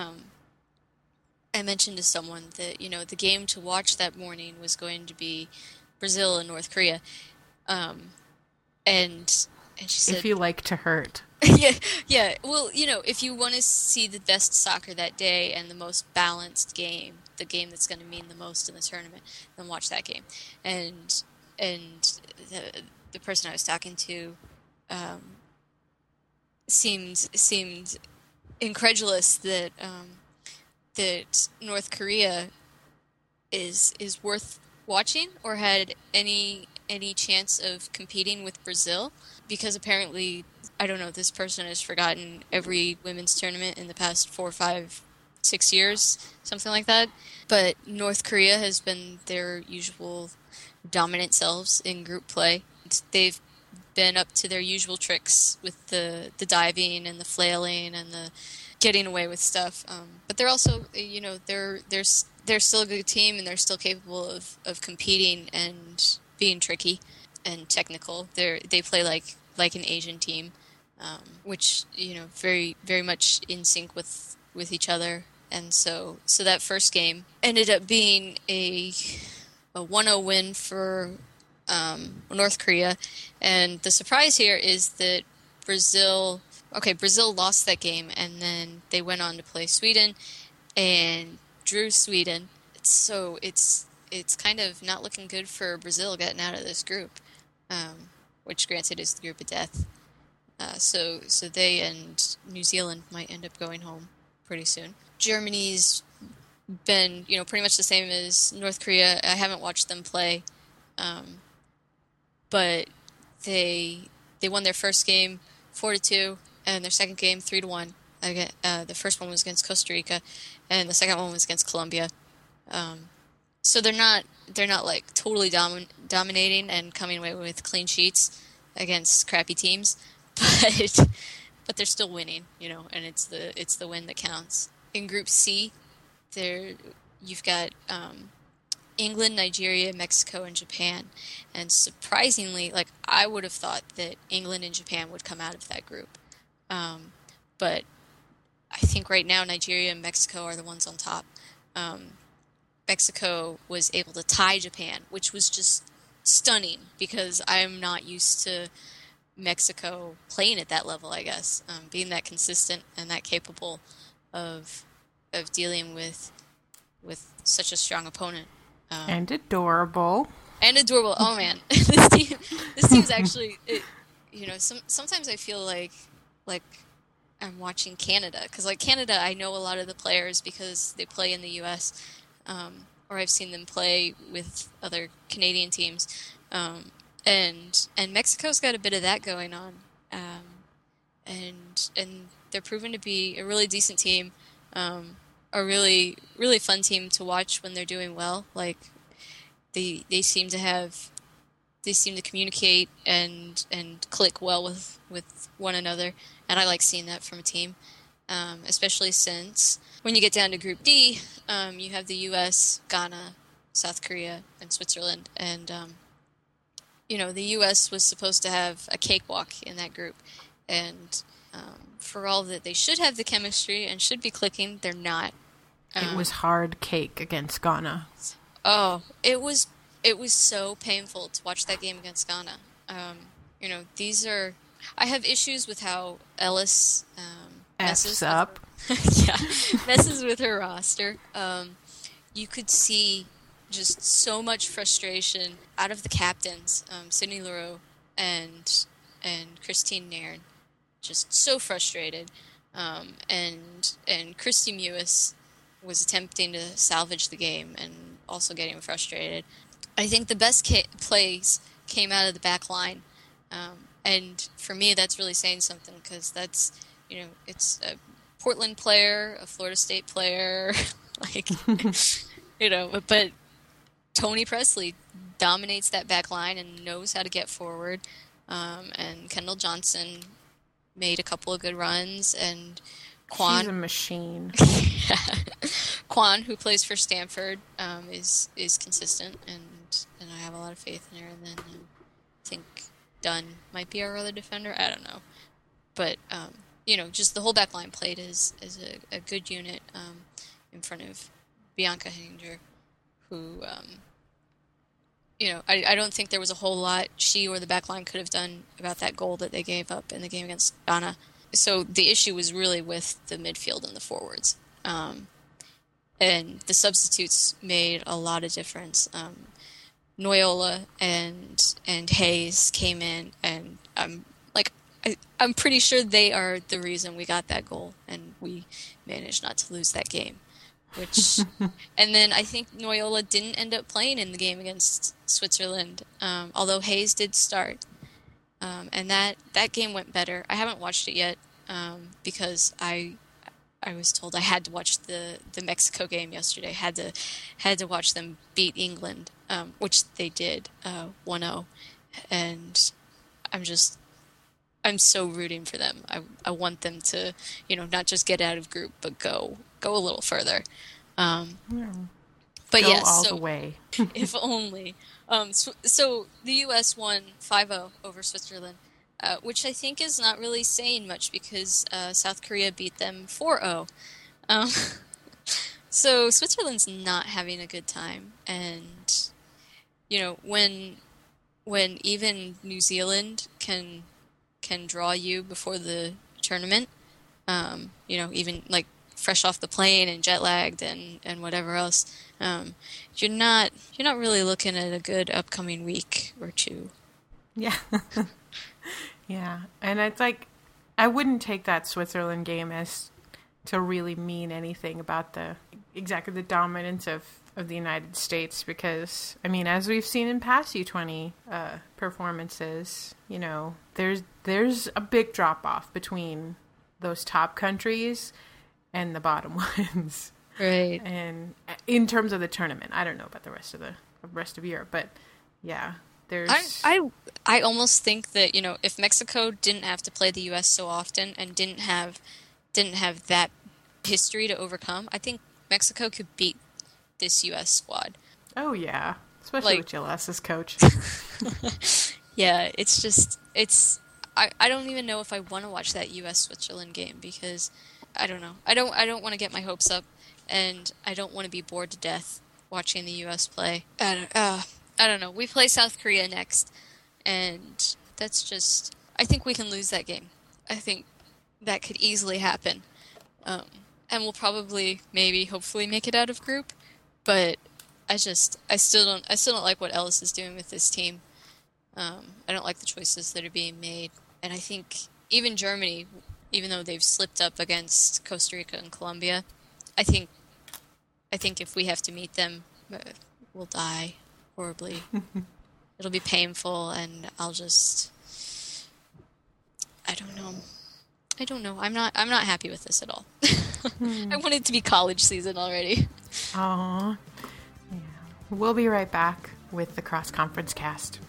I mentioned to someone that the game to watch that morning was going to be Brazil and North Korea, and she said, "If you like to hurt." yeah. Well, if you want to see the best soccer that day and the most balanced game, the game that's going to mean the most in the tournament, then watch that game. And the person I was talking to seemed incredulous that North Korea is worth watching or had any chance of competing with Brazil, because apparently, I don't know, this person has forgotten every women's tournament in the past 4, 5, 6 years, something like that. But North Korea has been their usual dominant selves in group play. They've been up to their usual tricks with the diving and the flailing and the getting away with stuff. But they're also, they're still a good team, and they're still capable of competing and being tricky and technical. They play like an Asian team, which very very much in sync with each other. And so that first game ended up being a 1-0 win for North Korea. And the surprise here is that Brazil lost that game, and then they went on to play Sweden and drew Sweden. So it's kind of not looking good for Brazil getting out of this group, which granted is the group of death. So they and New Zealand might end up going home pretty soon. Germany's been pretty much the same as North Korea. I haven't watched them play, but they won their first game 4-2, and their second game 3-1. The first one was against Costa Rica, and the second one was against Colombia. So they're not like totally dominating and coming away with clean sheets against crappy teams, but they're still winning, and it's the win that counts. In Group C, you've got England, Nigeria, Mexico, and Japan. And surprisingly, I would have thought that England and Japan would come out of that group. But I think right now Nigeria and Mexico are the ones on top. Mexico was able to tie Japan, which was just stunning, because I'm not used to Mexico playing at that level, I guess, being that consistent and that capable of dealing with such a strong opponent. And adorable. Oh man, this team's actually, sometimes I feel like I'm watching Canada, because Canada, I know a lot of the players because they play in the U.S., or I've seen them play with other Canadian teams, and Mexico's got a bit of that going on, and they're proven to be a really decent team, a really really fun team to watch when they're doing well. They seem to communicate and click well with one another, and I like seeing that from a team, especially since when you get down to Group D, you have the U.S., Ghana, South Korea, and Switzerland, and the U.S. was supposed to have a cakewalk in that group, and for all that they should have the chemistry and should be clicking, they're not. It was hard cake against Ghana. Oh, it was so painful to watch that game against Ghana. I have issues with how Ellis messes up. Messes with her roster. You could see just so much frustration out of the captains, Sydney Leroux and Christine Nairn, just so frustrated. And Christy Mewis was attempting to salvage the game and also getting frustrated. I think the best plays came out of the back line, and for me that's really saying something, because that's, it's a Portland player, a Florida State player, but Tony Presley dominates that back line and knows how to get forward, and Kendall Johnson made a couple of good runs, and Quan. She's a machine. Quan, who plays for Stanford, is consistent, and I have a lot of faith in her. And then I think Dunn might be our other defender. I don't know, but just the whole back line played as a good unit in front of Bianca Henninger, who I don't think there was a whole lot she or the back line could have done about that goal that they gave up in the game against Ghana. So the issue was really with the midfield and the forwards. And the substitutes made a lot of difference. Noyola and Hayes came in, and I'm pretty sure they are the reason we got that goal, and we managed not to lose that game. And then I think Noyola didn't end up playing in the game against Switzerland, although Hayes did start. And that game went better. I haven't watched it yet because I was told I had to watch the Mexico game yesterday. Had to watch them beat England, which they did 1-0, and I'm so rooting for them. I want them to not just get out of group, but go a little further. But Go yes, all so the way. if only. So the U.S. won 5-0 over Switzerland. Which I think is not really saying much because South Korea beat them 4-0. So Switzerland's not having a good time, and when even New Zealand can draw you before the tournament, even like fresh off the plane and jet lagged and whatever else, you're not really looking at a good upcoming week or two. Yeah. Yeah, and it's like, I wouldn't take that Switzerland game as to really mean anything about the dominance of the United States, because, I mean, as we've seen in past U20 performances, there's a big drop-off between those top countries and the bottom ones. Right. And in terms of the tournament, I don't know about the rest of Europe, but yeah. I almost think that if Mexico didn't have to play the U.S. so often and didn't have that history to overcome, I think Mexico could beat this U.S. squad. Oh yeah, especially with Gilles as coach. Yeah, I don't even know if I want to watch that U.S. Switzerland game because I don't know. I don't want to get my hopes up, and I don't want to be bored to death watching the U.S. play. I don't know. We play South Korea next, and that's just... I think we can lose that game. I think that could easily happen. And we'll probably, maybe, hopefully make it out of group, but I still don't like what Ellis is doing with this team. I don't like the choices that are being made, and I think even Germany, even though they've slipped up against Costa Rica and Colombia, I think if we have to meet them, we'll die horribly. It'll be painful, and I don't know. I'm not happy with this at all. I want it to be college season already. Aww. Yeah. We'll be right back with the Cross Conference Cast.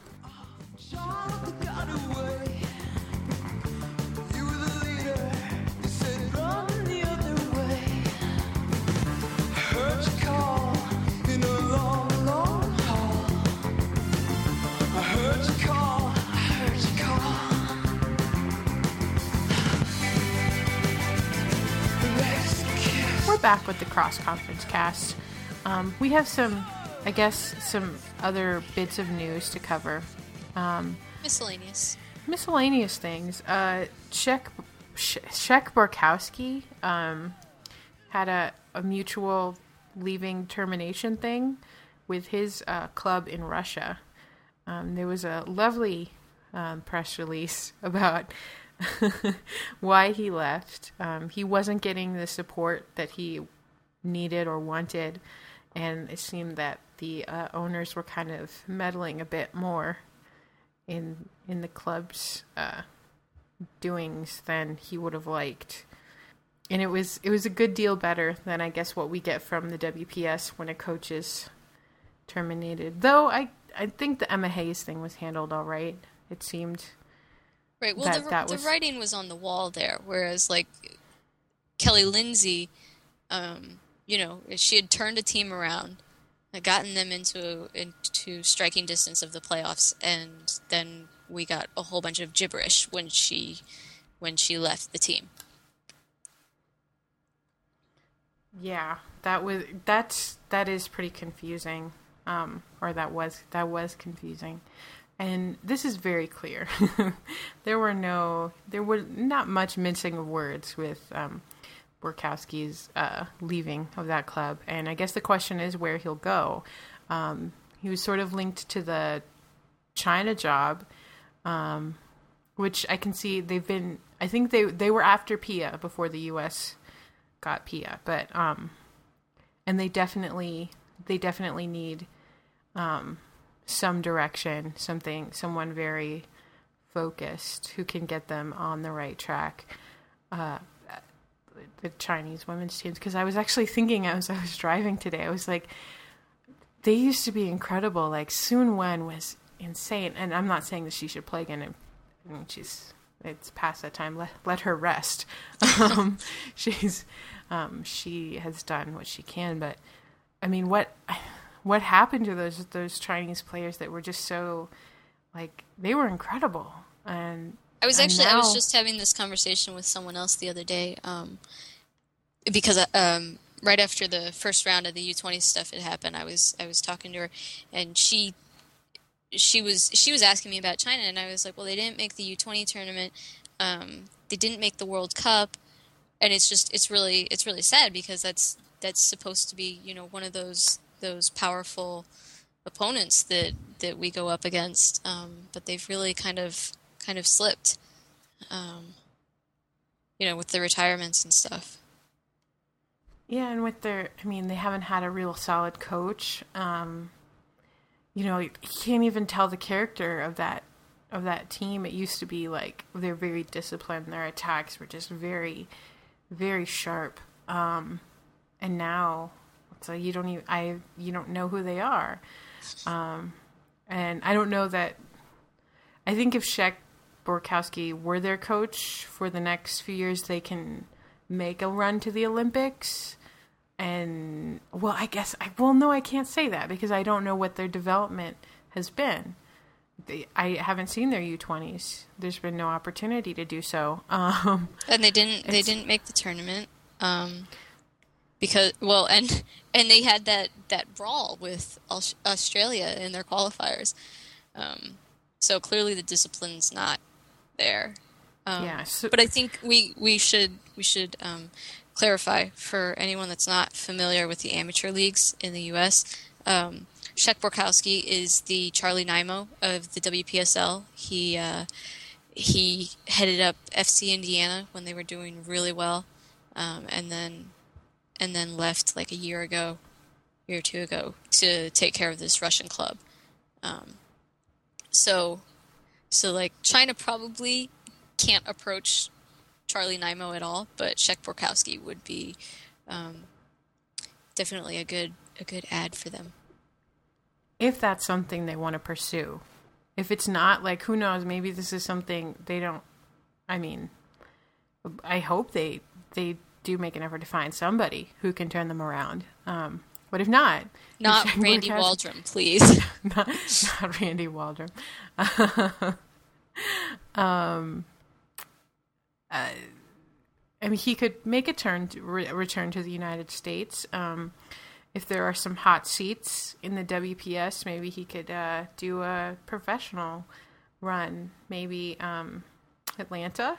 We're back with the Cross Conference Cast. We have some other bits of news to cover. Miscellaneous things. Shek Borkowski had a mutual leaving termination thing with his club in Russia. There was a lovely press release about why he left. He wasn't getting the support that he needed or wanted, and it seemed that the owners were kind of meddling a bit more in the club's doings than he would have liked. And it was a good deal better than, I guess, what we get from the WPS when a coach is terminated. Though I think the Emma Hayes thing was handled all right. It seemed right. Well, the writing was on the wall there, whereas Kelly Lindsay, she had turned a team around, had gotten them into striking distance of the playoffs, and then we got a whole bunch of gibberish when she left the team. Yeah, that is pretty confusing. Or that was confusing. And this is very clear. There was not much mincing of words with Borkowski's leaving of that club. And I guess the question is where he'll go. He was sort of linked to the China job, which I can see I think they were after Pia before the U.S. got Pia. But, and they definitely need some direction, someone very focused who can get them on the right track. The Chinese women's teams, because I was actually thinking as I was driving today, I was like, they used to be incredible. Like Sun Wen was insane, and I'm not saying that she should play again. I mean, it's past that time. Let her rest. She has done what she can, but I mean, what happened to those Chinese players that were just so, like, they were incredible. And I was just having this conversation with someone else the other day, because right after the first round of the U20 stuff had happened, I was talking to her, and she was asking me about China, and I was like, well, they didn't make the U20 tournament, they didn't make the World Cup, and it's really sad, because that's supposed to be, one of those powerful opponents that we go up against, but they've really kind of slipped, with the retirements and stuff. Yeah, and they haven't had a real solid coach. You can't even tell the character of that team. It used to be like they're very disciplined. Their attacks were just very, very sharp. And now, so you don't know who they are. And I don't know that. I think if Shek Borkowski were their coach for the next few years, they can make a run to the Olympics. And, well, I can't say that because I don't know what their development has been. I haven't seen their U20s. There's been no opportunity to do so. And they didn't make the tournament. Because, well, and they had that brawl with Australia in their qualifiers. So clearly the discipline's not there. But I think we should clarify for anyone that's not familiar with the amateur leagues in the U.S. Shek Borkowski is the Charlie Nimo of the WPSL. He headed up FC Indiana when they were doing really well, and then left like a year or two ago to take care of this Russian club. So like China probably can't approach Charlie Nimo at all, but Shek Borkowski would be definitely a good ad for them. If that's something they want to pursue. If it's not, like, who knows, maybe this is something they don't, I mean, I hope they do make an effort to find somebody who can turn them around. But if not... Not Randy Waldrum, please. not Randy Waldrum. I mean, he could make a return to the United States. If there are some hot seats in the WPS, maybe he could do a professional run. Maybe Atlanta,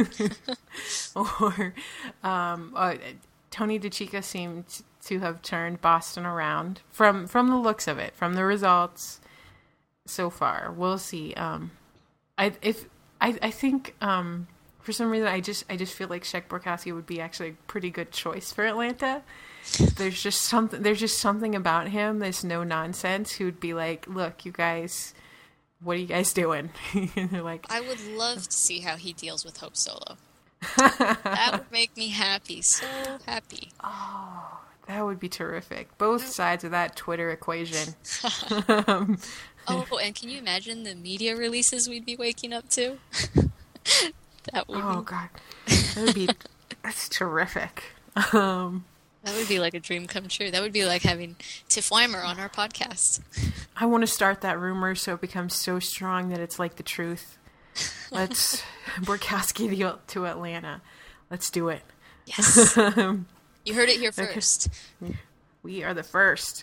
or Tony DeCicco seemed to have turned Boston around from the looks of it, from the results so far. We'll see. I think. For some reason, I just feel like Shek Borkowski would be actually a pretty good choice for Atlanta. There's just something about him. There's no nonsense. Who'd be like, "Look, you guys, what are you guys doing?" And they're like, I would love to see how he deals with Hope Solo. That would make me happy, so happy. Oh, that would be terrific. Both sides of that Twitter equation. Oh, and can you imagine the media releases we'd be waking up to? That would God, That's terrific. That would be like a dream come true. That would be like having Tiff Weimer on our podcast. I want to start that rumor so it becomes so strong that it's like the truth. Let's Borkowski to Atlanta. Let's do it. Yes. You heard it here first. We are the first.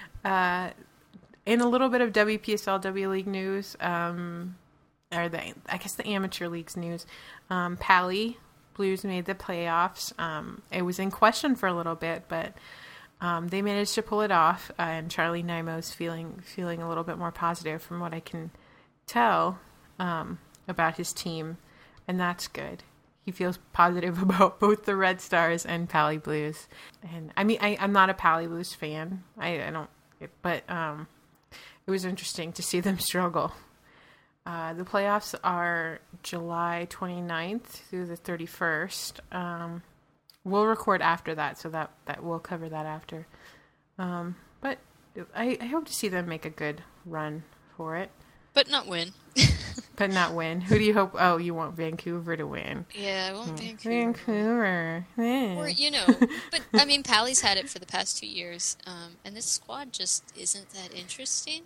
In a little bit of WPSL W League news, or I guess the amateur leagues news, Pally Blues made the playoffs. It was in question for a little bit, but they managed to pull it off. And Charlie Nimo's feeling a little bit more positive from what I can tell about his team, and that's good. He feels positive about both the Red Stars and Pally Blues. And I mean, I'm not a Pally Blues fan. I don't, but it was interesting to see them struggle. The playoffs are July 29th through the 31st. We'll record after that, so that we'll cover that after. But I hope to see them make a good run for it. But not win. But not win. Who do you hope? Oh, you want Vancouver to win. Yeah, I want Vancouver. Vancouver. Yeah. Or, but, I mean, Pally's had it for the past 2 years, and this squad just isn't that interesting.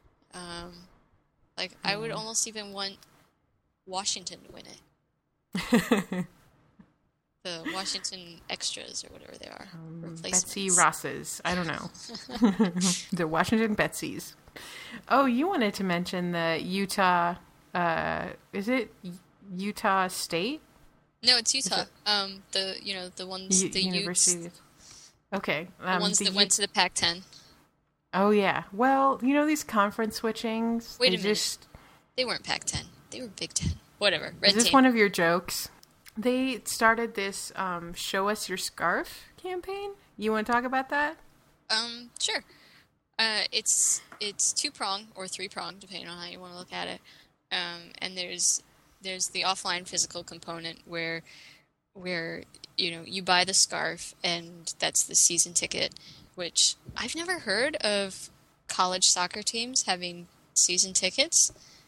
I would almost even want Washington to win it. The Washington Extras, or whatever they are. Betsy Rosses. I don't know. The Washington Betsies. Oh, you wanted to mention the Utah, is it Utah State? No, it's Utah. The ones, the University. Utes. Okay. The ones that went to the Pac-10. Oh, yeah. Well, these conference switchings. Wait a minute. They weren't Pac-10. They were Big Ten. Whatever. Red Is this team. one of your jokes? They started this Show Us Your Scarf campaign. You want to talk about that? Sure. It's 2-prong or 3-prong, depending on how you want to look at it. And there's the offline physical component where you buy the scarf, and that's the season ticket, which I've never heard of college soccer teams having season tickets.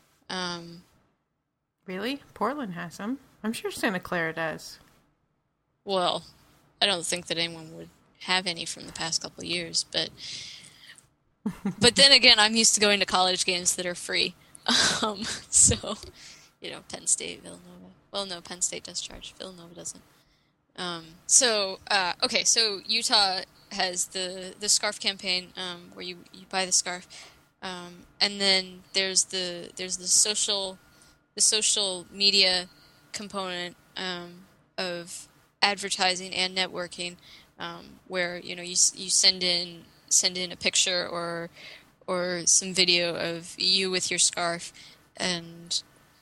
Really? Portland has them. I'm sure Santa Clara does. Well, I don't think that anyone would have any from the past couple of years, but then again, I'm used to going to college games that are free. So, Penn State, Villanova. Well, no, Penn State does charge. Villanova doesn't. So Utah has the scarf campaign, where you buy the scarf, and then there's the social media component of advertising and networking, where you send in a picture or some video of you with your scarf, and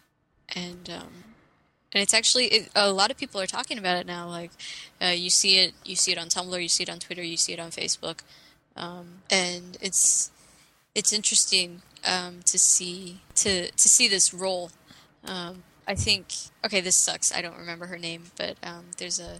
it's actually a lot of people are talking about it now. Like you see it on Tumblr, you see it on Twitter, you see it on Facebook, and it's interesting to see this role. I think, okay, this sucks. I don't remember her name, but there's a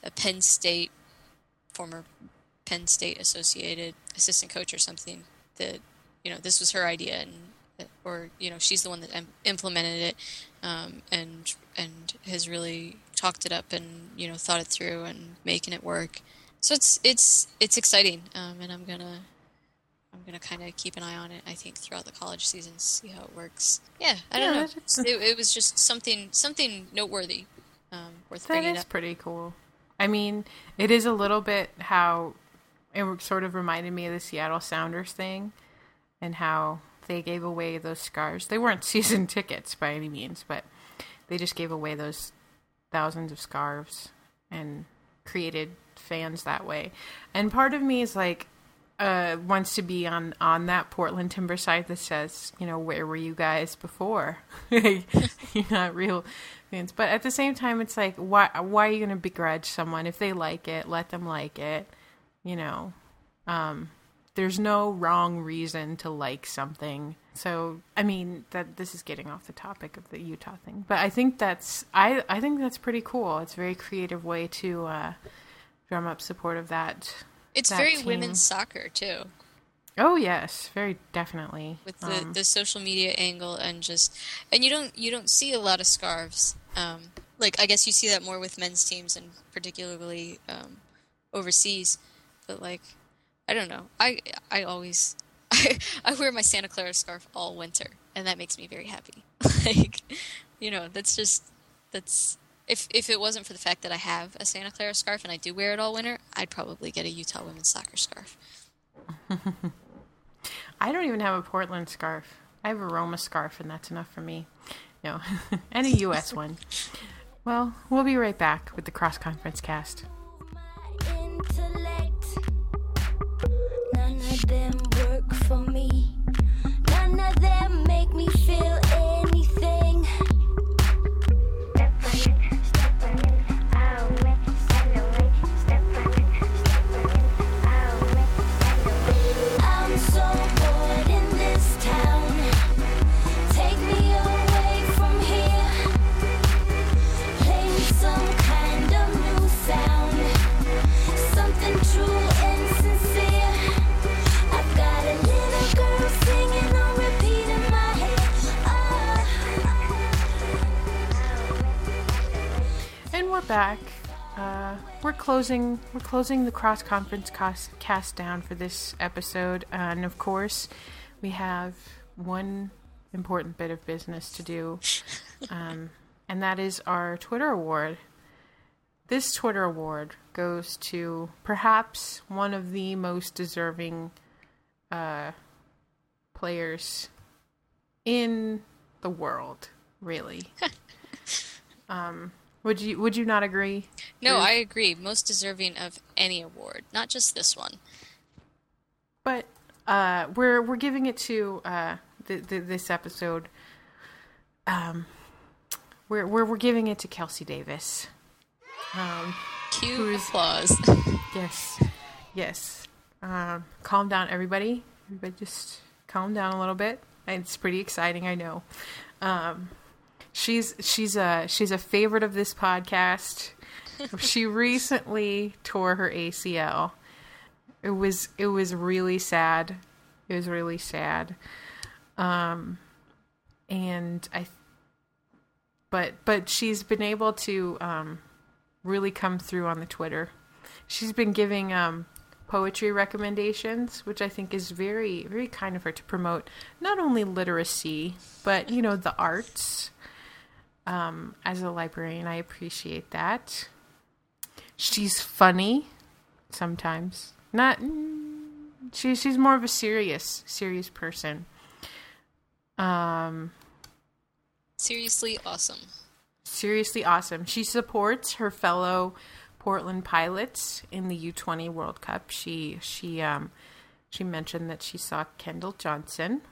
former Penn State associated assistant coach or something that, this was her idea, or she's the one that implemented it, and has really talked it up and thought it through and making it work. So it's exciting, and I'm gonna kind of keep an eye on it, I think, throughout the college season, see how it works. Yeah, I don't know. It was just something noteworthy, worth bringing up. That is pretty cool. I mean, it is a little bit how it sort of reminded me of the Seattle Sounders thing, and how they gave away those scarves. They weren't season tickets by any means, but they just gave away those thousands of scarves and created fans that way. And part of me is like, wants to be on that Portland Timber side that says, where were you guys before? You're not real fans. But at the same time, it's like, why are you going to begrudge someone? If they like it, let them like it. There's no wrong reason to like something. So, I mean, that this is getting off the topic of the Utah thing. But I think that's pretty cool. It's a very creative way to drum up support of that. It's very team. Women's soccer too. Oh yes, very definitely. With the social media angle and you don't see a lot of scarves. like, I guess you see that more with men's teams and particularly overseas. But, like, I don't know. I always... I wear my Santa Clara scarf all winter, and that makes me very happy. Like, that's... If it wasn't for the fact that I have a Santa Clara scarf and I do wear it all winter, I'd probably get a Utah women's soccer scarf. I don't even have a Portland scarf. I have a Roma scarf, and that's enough for me. No, and a U.S. one. Well, we'll be right back with the cross-conference cast. None of them work for me. None of them make me feel anything. I'm so bored in this town. Take me away from here. Play me some kind of new sound. Something true and sincere. I've got a little girl singing on repeat in my head. And we're back. We're closing the cross-conference cast down for this episode. And of course, we have one important bit of business to do. And that is our Twitter award. This Twitter award goes to perhaps one of the most deserving players in the world, really. Would you not agree? No, I agree. Most deserving of any award, not just this one. But we're giving it to this episode. We're giving it to Kelsey Davis. Cue applause. Yes. Calm down, everybody. Everybody, just calm down a little bit. It's pretty exciting, I know. She's a favorite of this podcast. She recently tore her ACL. It was really sad. It was really sad. And but she's been able to really come through on the Twitter. She's been giving poetry recommendations, which I think is very, very kind of her to promote not only literacy, but, the arts. As a librarian, I appreciate that. She's funny sometimes. She's more of a serious person. Seriously awesome. Seriously awesome. She supports her fellow Portland Pilots in the U20 World Cup. She mentioned that she saw Kendall Johnson.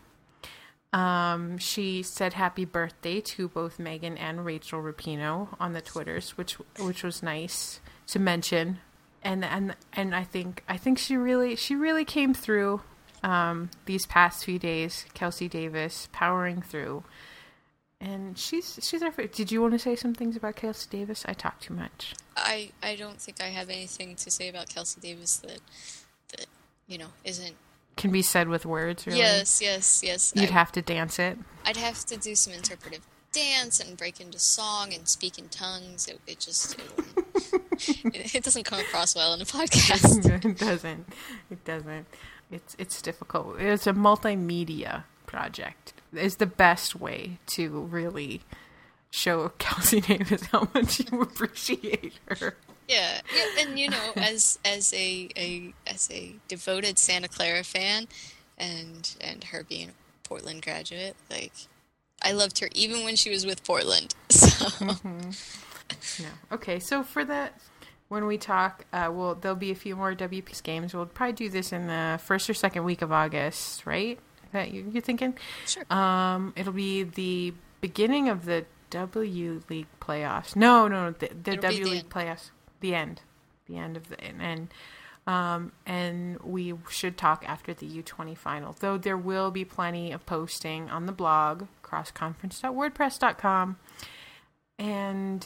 She said happy birthday to both Megan and Rachel Rapinoe on the Twitters, which was nice to mention. And I think she really came through these past few days. Kelsey Davis powering through. And she's our favorite. Did you want to say some things about Kelsey Davis? I talk too much. I don't think I have anything to say about Kelsey Davis that isn't... Can be said with words, really? Yes. You'd have to dance it. I'd have to do some interpretive dance and break into song and speak in tongues. It doesn't come across well in a podcast. It doesn't. It's difficult. It's a multimedia project. It's the best way to really show Kelsey Davis how much you appreciate her. Yeah, and as a devoted Santa Clara fan, and her being a Portland graduate, like, I loved her even when she was with Portland. So. Mm-hmm. No. Okay, so for that, when we talk, there'll be a few more WPS games. We'll probably do this in the first or second week of August, right? Is that you're thinking? Sure. It'll be the beginning of the W League playoffs. No, the W League playoffs. The end of the end. And we should talk after the U20 final, though there will be plenty of posting on the blog, crossconference.wordpress.com, and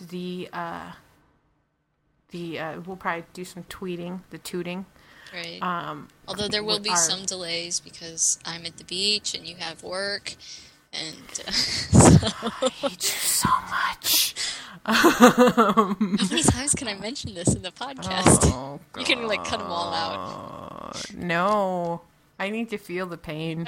we'll probably do some tweeting, the tooting. Right. Although there will be some delays because I'm at the beach and you have work, and I hate you so much. How many times can I mention this in the podcast? Oh, You can like cut them all out. No, I need to feel the pain.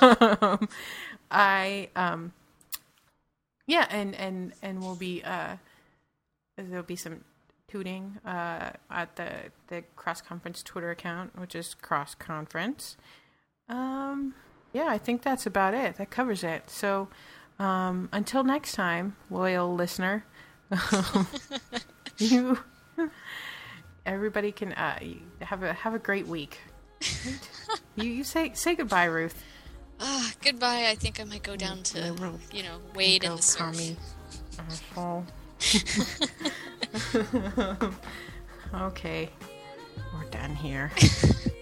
Yeah, and we'll be there'll be some tooting at the Cross Conference Twitter account, which is Cross Conference. Yeah, I think that's about it. That covers it. So until next time, loyal listener, everybody can have a great week. You say goodbye, Ruth. Goodbye. I think I might go down to, wade in the surf. Asshole. Okay, we're done here.